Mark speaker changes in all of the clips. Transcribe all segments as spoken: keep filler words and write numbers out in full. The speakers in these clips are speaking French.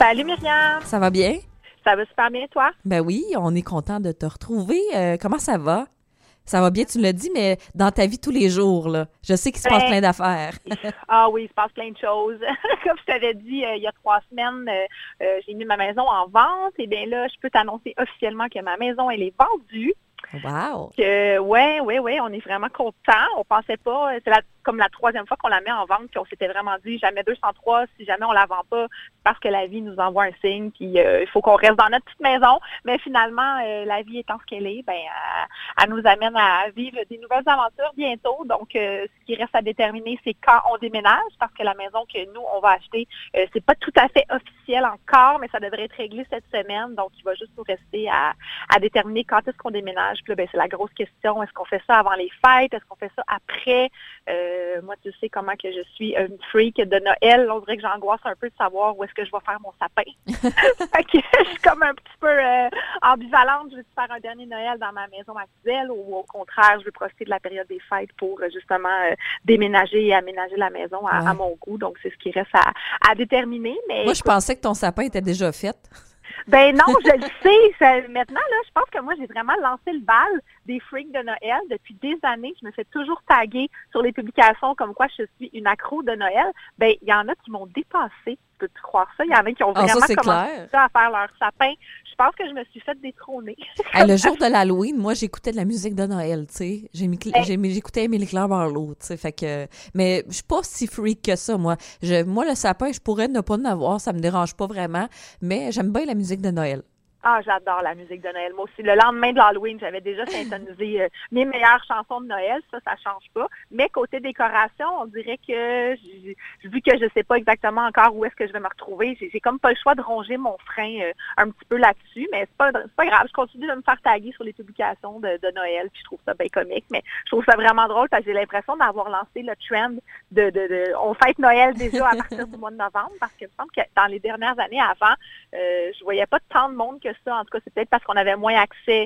Speaker 1: Salut Myriam!
Speaker 2: Ça va bien?
Speaker 1: Ça va super bien, toi?
Speaker 2: Ben oui, on est content de te retrouver. Euh, comment ça va? Ça va bien, tu l'as dit, mais dans ta vie tous les jours, là, je sais qu'il se passe
Speaker 1: Ben,
Speaker 2: plein d'affaires.
Speaker 1: ah oui, il se passe plein de choses. Comme je t'avais dit euh, il y a trois semaines, euh, euh, j'ai mis ma maison en vente. Et bien là, je peux t'annoncer officiellement que ma maison, elle est vendue.
Speaker 2: Wow!
Speaker 1: Que, ouais, ouais, ouais, on est vraiment contents. On pensait pas, c'est la, comme la troisième fois qu'on la met en vente, puis on s'était vraiment dit jamais deux cent trois, si jamais on la vend pas, c'est parce que la vie nous envoie un signe, puis euh, il faut qu'on reste dans notre petite maison. Mais finalement, euh, la vie étant ce qu'elle est, ben, elle, elle nous amène à vivre des nouvelles aventures bientôt. Donc, euh, ce qui reste à déterminer, c'est quand on déménage, parce que la maison que nous, on va acheter, euh, c'est pas tout à fait officiel encore, mais ça devrait être réglé cette semaine. Donc, il va juste nous rester à, à déterminer quand est-ce qu'on déménage. Puis là, ben, c'est la grosse question. Est-ce qu'on fait ça avant les fêtes? Est-ce qu'on fait ça après? Euh, moi, tu sais comment que je suis une freak de Noël. On dirait que j'angoisse un peu de savoir où est-ce que je vais faire mon sapin. Fait que je suis comme un petit peu euh, ambivalente. Je veux faire un dernier Noël dans ma maison actuelle ou au contraire, je veux profiter de la période des fêtes pour euh, justement euh, déménager et aménager la maison à,
Speaker 2: Ouais.
Speaker 1: à mon goût. Donc, c'est ce qui reste à, à déterminer. Mais
Speaker 2: Moi, je pensais que ton sapin était déjà fait.
Speaker 1: Ben non, je le sais. Ça, maintenant, là, je pense que moi, j'ai vraiment lancé le bal des freaks de Noël. Depuis des années, je me fais toujours taguer sur les publications comme quoi je suis une accro de Noël. Ben, il y en a qui m'ont dépassé. Peux-tu croire ça? Il y en a qui ont
Speaker 2: Ah, ça,
Speaker 1: vraiment
Speaker 2: c'est
Speaker 1: commencé
Speaker 2: clair.
Speaker 1: ça à faire leur sapin. Je pense que je me suis fait détrôner.
Speaker 2: Hey, le jour de l'Halloween, moi, j'écoutais de la musique de Noël, tu sais. J'ai mis,
Speaker 1: Ben,
Speaker 2: j'ai mis- j'écoutais Émilie Claire Barlow, tu sais. Fait que, mais je suis pas si freak que ça, moi. Je, moi, le sapin, je pourrais ne pas en avoir, ça me dérange pas vraiment, mais j'aime bien la musique de Noël.
Speaker 1: Ah, j'adore la musique de Noël. Moi aussi, le lendemain de l'Halloween, j'avais déjà syntonisé euh, mes meilleures chansons de Noël. Ça, ça change pas. Mais côté décoration, on dirait que, j'ai- vu que je sais pas exactement encore où est-ce que je vais me retrouver, j'ai j'ai comme pas le choix de ronger mon frein euh, un petit peu là-dessus. Mais c'est pas, c'est pas grave. Je continue de me faire taguer sur les publications de, de Noël. Puis je trouve ça bien comique. Mais je trouve ça vraiment drôle parce que j'ai l'impression d'avoir lancé le trend de, de, de on fête Noël déjà à partir du mois de novembre. Parce que je pense que dans les dernières années avant, euh, je voyais pas tant de monde que ça. En tout cas, c'est peut-être parce qu'on avait moins accès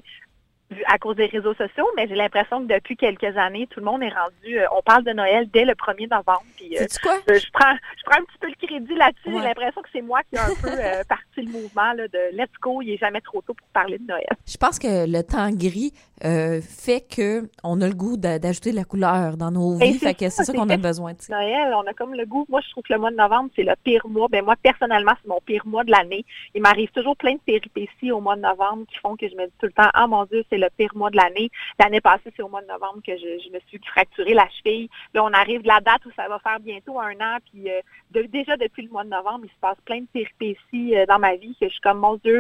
Speaker 1: à cause des réseaux sociaux, mais j'ai l'impression que depuis quelques années, tout le monde est rendu, euh, on parle de Noël dès le premier novembre. Puis, euh,
Speaker 2: Sais-tu quoi?
Speaker 1: je, je prends je prends un petit peu le crédit là-dessus.
Speaker 2: Ouais.
Speaker 1: J'ai l'impression que c'est moi qui ai un peu euh, parti le mouvement là, de let's go, il est jamais trop tôt pour parler de Noël.
Speaker 2: Je pense que le temps gris euh, fait que on a le goût d'a- d'ajouter de la couleur dans nos
Speaker 1: Ben,
Speaker 2: vies.
Speaker 1: c'est
Speaker 2: Fait que
Speaker 1: ça,
Speaker 2: c'est ça
Speaker 1: c'est
Speaker 2: qu'on a
Speaker 1: que-
Speaker 2: besoin, tu sais.
Speaker 1: Noël, on a comme le goût. Moi, je trouve que le mois de novembre, c'est le pire mois. Ben moi, personnellement, c'est mon pire mois de l'année. Il m'arrive toujours plein de péripéties au mois de novembre qui font que je me dis tout le temps, ah mon Dieu, c'est le pire mois de l'année. L'année passée, c'est au mois de novembre que je, je me suis fracturé la cheville. Là, on arrive de la date où ça va faire bientôt un an. Puis euh, de- déjà depuis le mois de novembre, il se passe plein de péripéties euh, dans ma vie que je suis comme, mon Dieu,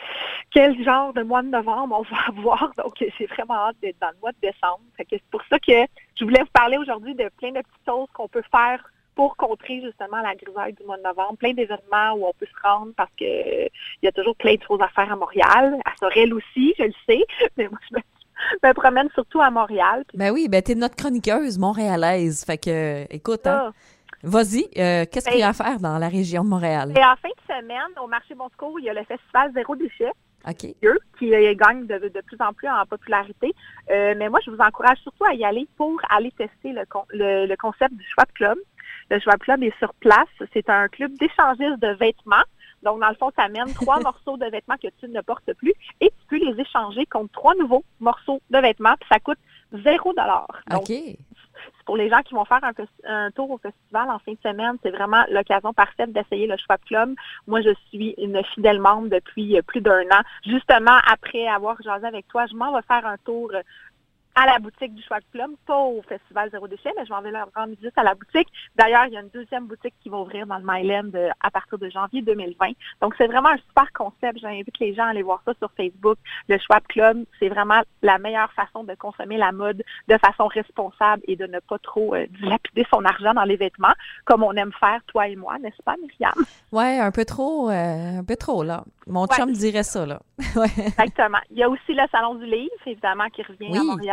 Speaker 1: quel genre de mois de novembre on va avoir. Donc, euh, j'ai vraiment hâte d'être dans le mois de décembre. Fait que c'est pour ça que je voulais vous parler aujourd'hui de plein de petites choses qu'on peut faire pour contrer justement la grisaille du mois de novembre. Plein d'événements où on peut se rendre parce que euh, il y a toujours plein de choses à faire à Montréal. À Sorel aussi, je le sais. Mais moi, je me, je me promène surtout à Montréal. Puis
Speaker 2: Ben oui, ben t'es notre chroniqueuse montréalaise. Fait que, écoute, hein,
Speaker 1: ça,
Speaker 2: vas-y, euh, qu'est-ce qu'il y a
Speaker 1: Ben,
Speaker 2: à faire dans la région de Montréal?
Speaker 1: et en fin de semaine, au marché Bon Secours, il y a le festival Zéro Déchet.
Speaker 2: OK.
Speaker 1: Eux, qui euh, gagnent de, de plus en plus en popularité. Euh, mais moi, je vous encourage surtout à y aller pour aller tester le, con- le, le concept du Schwab Club. Le Schwab Club est sur place. C'est un club d'échangistes de vêtements. Donc, dans le fond, tu amènes trois morceaux de vêtements que tu ne portes plus et tu peux les échanger contre trois nouveaux morceaux de vêtements. Puis ça coûte zéro dollar. Donc,
Speaker 2: OK.
Speaker 1: c'est pour les gens qui vont faire un, fes- un tour au festival en fin de semaine. C'est vraiment l'occasion parfaite d'essayer le Schwab Club. Moi, je suis une fidèle membre depuis euh, plus d'un an. Justement, après avoir jasé avec toi, je m'en vais faire un tour euh, à la boutique du Schwab Club, pas au Festival Zéro Déchet, mais je m'en vais leur rendre visite à la boutique. D'ailleurs, il y a une deuxième boutique qui va ouvrir dans le Myland euh, à partir de janvier deux mille vingt. Donc, c'est vraiment un super concept. J'invite les gens à aller voir ça sur Facebook. Le Schwab Club, c'est vraiment la meilleure façon de consommer la mode de façon responsable et de ne pas trop euh, dilapider son argent dans les vêtements, comme on aime faire, toi et moi, n'est-ce pas, Myriam?
Speaker 2: Ouais, un peu trop, euh, un peu trop, là. Mon
Speaker 1: Ouais.
Speaker 2: chum dirait ça, là. Ouais.
Speaker 1: Exactement. Il y a aussi le Salon du Livre, évidemment, qui revient
Speaker 2: Oui.
Speaker 1: à Montréal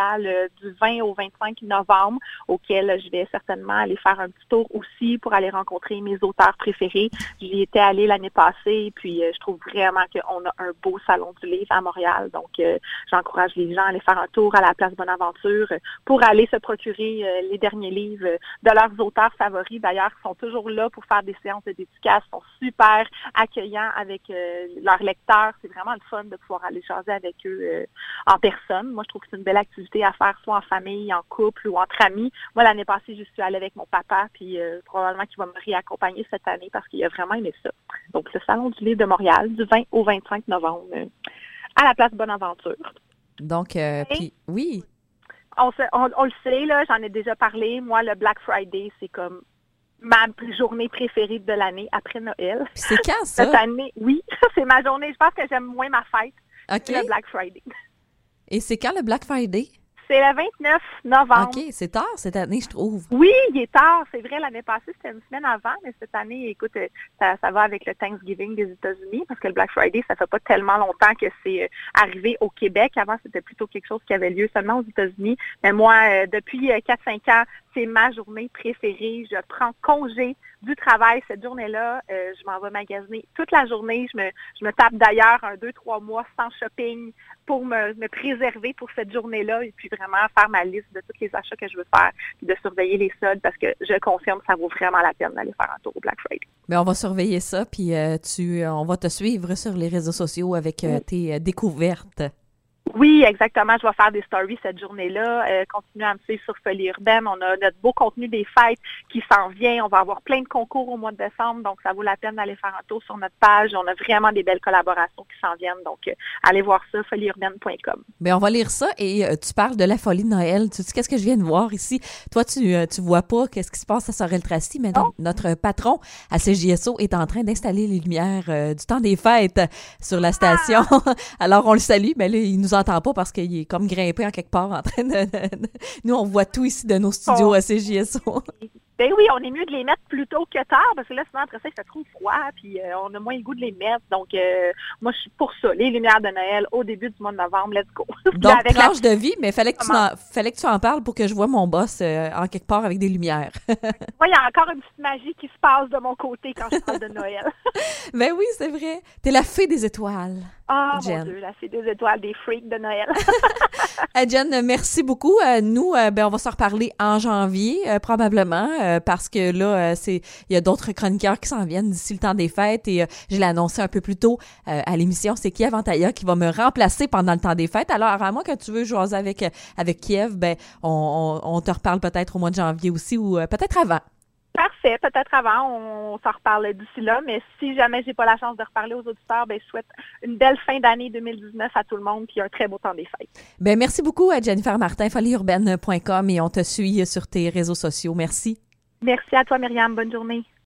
Speaker 1: Montréal euh, du vingt au vingt-cinq novembre, auquel je vais certainement aller faire un petit tour aussi pour aller rencontrer mes auteurs préférés. J'y étais allée l'année passée, puis euh, je trouve vraiment qu'on a un beau salon du livre à Montréal. Donc, euh, j'encourage les gens à aller faire un tour à la place Bonaventure euh, pour aller se procurer euh, les derniers livres euh, de leurs auteurs favoris. D'ailleurs, ils sont toujours là pour faire des séances de dédicaces. Ils sont super accueillants avec euh, leurs lecteurs. C'est vraiment le fun de pouvoir aller jaser avec eux euh, en personne. Moi, je trouve que c'est une belle activité à faire, soit en famille, en couple ou entre amis. Moi, l'année passée, je suis allée avec mon papa, puis euh, probablement qu'il va me réaccompagner cette année parce qu'il a vraiment aimé ça. Donc, le Salon du livre de Montréal, du vingt au vingt-cinq novembre, euh, à la place Bonaventure.
Speaker 2: Donc, euh, puis, oui.
Speaker 1: On, se, on, on le sait, là, j'en ai déjà parlé. Moi, le Black Friday, c'est comme ma journée préférée de l'année après Noël.
Speaker 2: Puis c'est quand, ça?
Speaker 1: Cette année, oui, c'est ma journée. Je pense que j'aime moins ma fête
Speaker 2: okay.
Speaker 1: que le Black Friday.
Speaker 2: Et c'est quand le Black Friday?
Speaker 1: C'est le vingt-neuf novembre.
Speaker 2: OK, c'est tard cette année, je trouve.
Speaker 1: Oui, il est tard. C'est vrai, l'année passée, c'était une semaine avant, mais cette année, écoute, ça, ça va avec le Thanksgiving des États-Unis, parce que le Black Friday, ça fait pas tellement longtemps que c'est arrivé au Québec. Avant, c'était plutôt quelque chose qui avait lieu seulement aux États-Unis. Mais moi, depuis quatre cinq ans, c'est ma journée préférée. Je prends congé du travail cette journée-là. Euh, je m'en vais magasiner toute la journée. Je me, je me tape d'ailleurs un, deux, trois mois sans shopping pour me, me préserver pour cette journée-là et puis vraiment faire ma liste de tous les achats que je veux faire et de surveiller les soldes parce que je confirme que ça vaut vraiment la peine d'aller faire un tour au Black Friday.
Speaker 2: Mais on va surveiller ça puis euh, tu, on va te suivre sur les réseaux sociaux avec euh, tes euh, découvertes.
Speaker 1: Oui, exactement. Je vais faire des stories cette journée-là. Euh, continuez à me suivre sur Folie Urbaine. On a notre beau contenu des fêtes qui s'en vient. On va avoir plein de concours au mois de décembre, donc ça vaut la peine d'aller faire un tour sur notre page. On a vraiment des belles collaborations qui s'en viennent, donc euh, allez voir ça, folie urbaine point com.
Speaker 2: Bien, on va lire ça et euh, tu parles de la folie de Noël. Tu sais qu'est-ce que je viens de voir ici? Toi, tu euh, tu vois pas qu'est-ce qui se passe à Sorel-Tracy, mais oh. notre patron à C J S O est en train d'installer les lumières euh, du temps des fêtes sur la station. Ah. Alors, on le salue, mais là, il nous entend pas parce qu'il est comme grimpé en quelque part en train de... de... Nous, on voit tout ici de nos studios oh. à C J S O.
Speaker 1: Ben oui, on est mieux de les mettre plus tôt que tard, parce que là, sinon, après ça, il fait trop froid, puis euh, on a moins le goût de les mettre. Donc, euh, moi, je suis pour ça. Les lumières de Noël au début du mois de novembre, let's go.
Speaker 2: Donc, avec tranche la... de vie, mais fallait que, tu en, fallait que tu en parles pour que je vois mon boss euh, en quelque part avec des lumières.
Speaker 1: Moi, il y a encore une petite magie qui se passe de mon côté quand je parle de Noël.
Speaker 2: Ben oui, c'est vrai. T'es la fée des étoiles.
Speaker 1: Ah, oh, mon Dieu, la fée des étoiles, des freaks de Noël.
Speaker 2: hey, Jen, merci beaucoup. Euh, nous, euh, ben, on va se reparler en janvier, euh, probablement, euh, parce que là, euh, c'est il y a d'autres chroniqueurs qui s'en viennent d'ici le temps des fêtes et euh, je l'ai annoncé un peu plus tôt euh, à l'émission, c'est Kiev Antaya qui va me remplacer pendant le temps des fêtes. Alors, à moins que tu veux jouer avec, avec Kiev, ben, on, on, on te reparle peut-être au mois de janvier aussi ou euh, peut-être avant.
Speaker 1: Parfait. Peut-être avant, on s'en reparle d'ici là, mais si jamais j'ai pas la chance de reparler aux auditeurs, ben, je souhaite une belle fin d'année deux mille dix-neuf à tout le monde puis un très beau temps des fêtes.
Speaker 2: Ben, merci beaucoup à Jennifer Martin, folie urbaine point com et on te suit sur tes réseaux sociaux. Merci.
Speaker 1: Merci à toi, Myriam. Bonne journée.